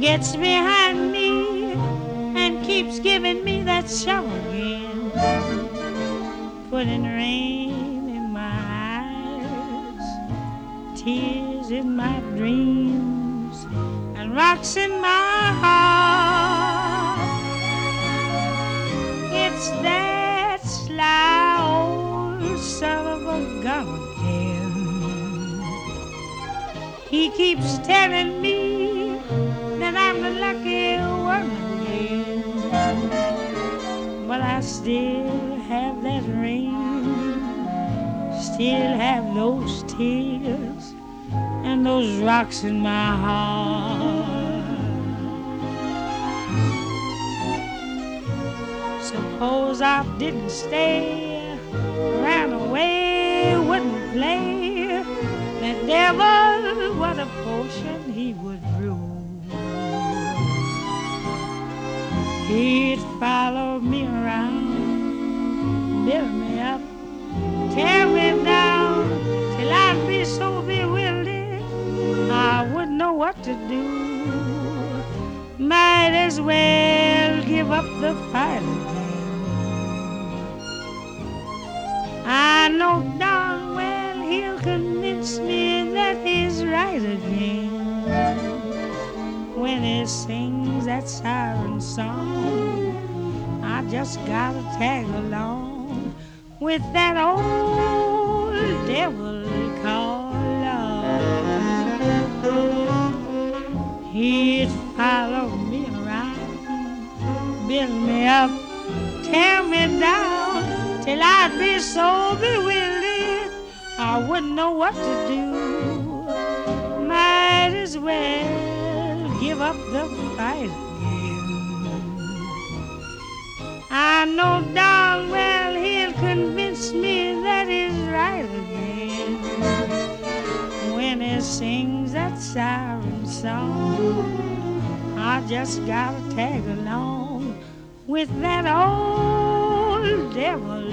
gets behind me and keeps giving me that shovel again, putting rain in my eyes, tears in my dreams, and rocks in my heart. It's that sly old son of a gun again. He keeps telling me that I'm the lucky one again, but I still have that rain, still have those tears and those rocks in my heart. Suppose I didn't stay, ran away, wouldn't play, the devil, what a potion he would brew. He'd follow me around, build me up, tear me down, till I'd be so bewildered I wouldn't know what to do. Might as well give up the fight again. I know darn well he'll convince me that he's right again when he sings that siren song. I just gotta tag along with that old devil called love. He'd follow me around, build me up, tear me down, till I'd be so bewildered I wouldn't know what to do. Might as well give up the fight again. I know darn well he'll convince me that he's right again when he sings that siren song. I just gotta tag along with that old devil